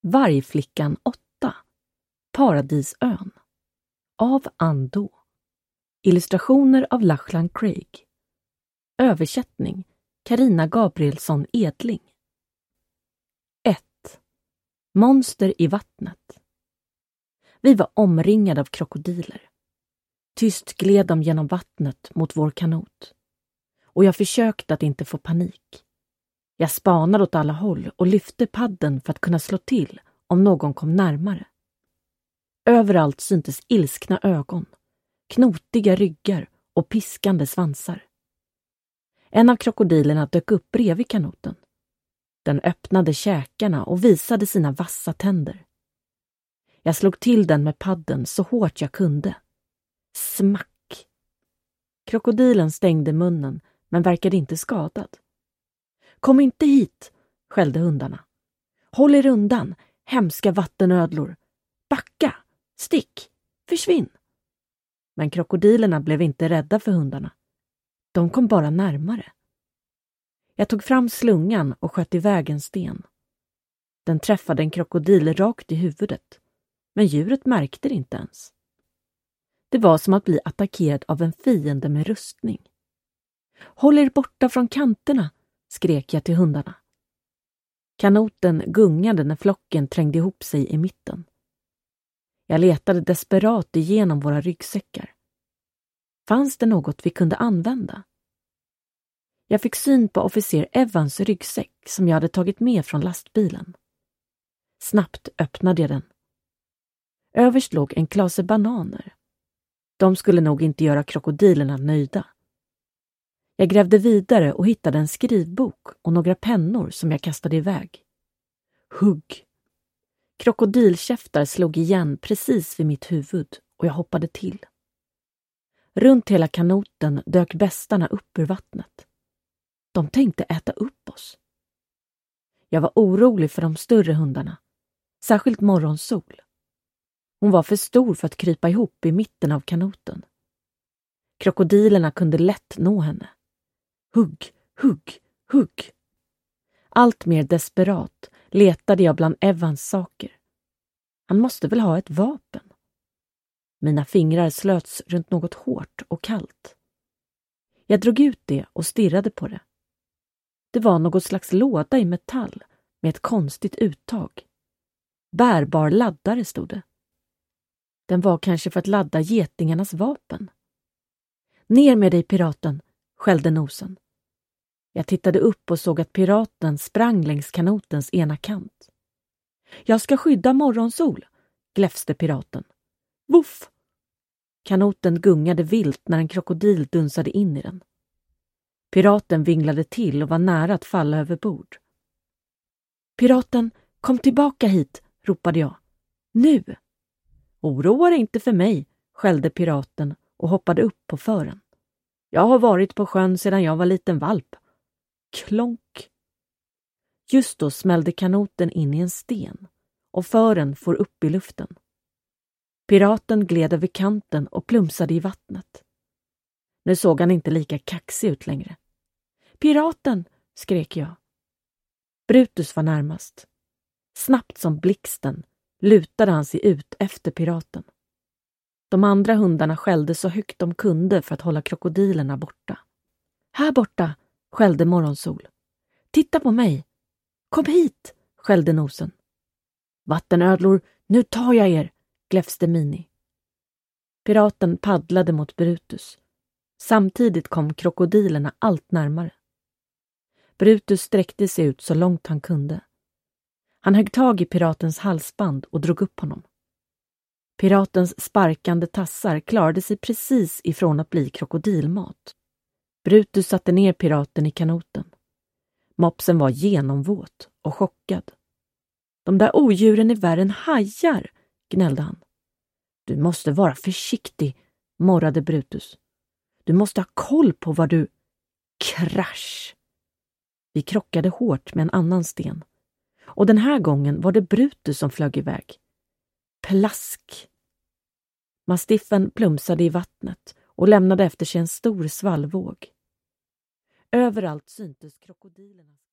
Vargflickan 8. Paradisön. Av Ando. Illustrationer av Lachlan Craig. Översättning Carina Gabrielsson Edling. 1. Monster i vattnet. Vi var omringade av krokodiler. Tyst gled de genom vattnet mot vår kanot. Och jag försökte att inte få panik. Jag spanade åt alla håll och lyfte paddeln för att kunna slå till om någon kom närmare. Överallt syntes ilskna ögon, knotiga ryggar och piskande svansar. En av krokodilerna dök upp bredvid kanoten. Den öppnade käkarna och visade sina vassa tänder. Jag slog till den med paddeln så hårt jag kunde. Smack! Krokodilen stängde munnen men verkade inte skadad. Kom inte hit, skällde hundarna. Håll er undan, hemska vattenödlor. Backa, stick, försvinn. Men krokodilerna blev inte rädda för hundarna. De kom bara närmare. Jag tog fram slungan och sköt iväg en sten. Den träffade en krokodil rakt i huvudet, men djuret märkte det inte ens. Det var som att bli attackerad av en fiende med rustning. Håll er borta från kanterna, skrek jag till hundarna. Kanoten gungade när flocken trängde ihop sig i mitten. Jag letade desperat igenom våra ryggsäckar. Fanns det något vi kunde använda? Jag fick syn på officer Evans ryggsäck som jag hade tagit med från lastbilen. Snabbt öppnade jag den. Överst låg en klase bananer. De skulle nog inte göra krokodilerna nöjda. Jag grävde vidare och hittade en skrivbok och några pennor som jag kastade iväg. Hugg! Krokodilkäftar slog igen precis vid mitt huvud och jag hoppade till. Runt hela kanoten dök bästarna upp ur vattnet. De tänkte äta upp oss. Jag var orolig för de större hundarna, särskilt Morgonsol. Hon var för stor för att krypa ihop i mitten av kanoten. Krokodilerna kunde lätt nå henne. Hugg, hugg, hugg. Allt mer desperat letade jag bland Evans saker. Han måste väl ha ett vapen. Mina fingrar slöts runt något hårt och kallt. Jag drog ut det och stirrade på det. Det var något slags låda i metall med ett konstigt uttag. Bärbar laddare stod det. Den var kanske för att ladda getingarnas vapen. Ner med dig, piraten, skällde nosen. Jag tittade upp och såg att piraten sprang längs kanotens ena kant. Jag ska skydda Morgonsol, gläfste piraten. Voff! Kanoten gungade vilt när en krokodil dunsade in i den. Piraten vinglade till och var nära att falla över bord. Piraten, kom tillbaka hit, ropade jag. Nu! Oroa dig inte för mig, skällde piraten och hoppade upp på fören. Jag har varit på sjön sedan jag var liten valp. Klonk! Just då smällde kanoten in i en sten och fören for upp i luften. Piraten gled över kanten och plumsade i vattnet. Nu såg han inte lika kaxig ut längre. Piraten, skrek jag. Brutus var närmast. Snabbt som blixten lutade han sig ut efter piraten. De andra hundarna skällde så högt de kunde för att hålla krokodilerna borta. Här borta, skällde Morgonsol. Titta på mig. Kom hit, skällde nosen. Vattenödlor, nu tar jag er, gläfste Mini. Piraten paddlade mot Brutus. Samtidigt kom krokodilerna allt närmare. Brutus sträckte sig ut så långt han kunde. Han högg tag i piratens halsband och drog upp honom. Piratens sparkande tassar klarade sig precis ifrån att bli krokodilmat. Brutus satte ner piraten i kanoten. Mopsen var genomvåt och chockad. De där odjuren är värre än hajar, gnällde han. Du måste vara försiktig, morrade Brutus. Du måste ha koll på vad du... Krasch! Vi krockade hårt med en annan sten. Och den här gången var det Brutus som flög iväg. Plask! Mastiffen plumsade i vattnet och lämnade efter sig en stor svallvåg. Överallt syntes krokodilernas